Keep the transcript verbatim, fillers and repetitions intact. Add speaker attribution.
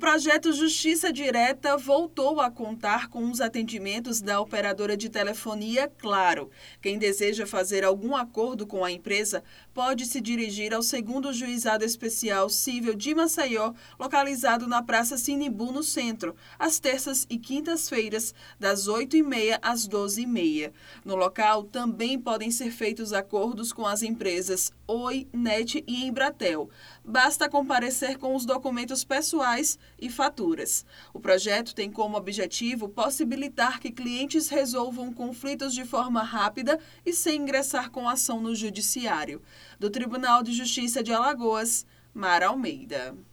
Speaker 1: projeto Justiça Direta voltou a contar com os atendimentos da operadora de telefonia Claro. Quem deseja fazer algum acordo com a empresa pode se dirigir ao segundo Juizado Especial Cível de Maceió, localizado na Praça Sinibu, no centro, às terças e quintas-feiras, das oito e meia às doze e meia. No local também podem ser feitos acordos com as empresas Oi, Net e Embratel. Basta comparecer com os documentos pessoais e faturas. O projeto tem como objetivo possibilitar que clientes resolvam conflitos de forma rápida e sem ingressar com ação no Judiciário. Do Tribunal de Justiça de Alagoas, Mara Almeida.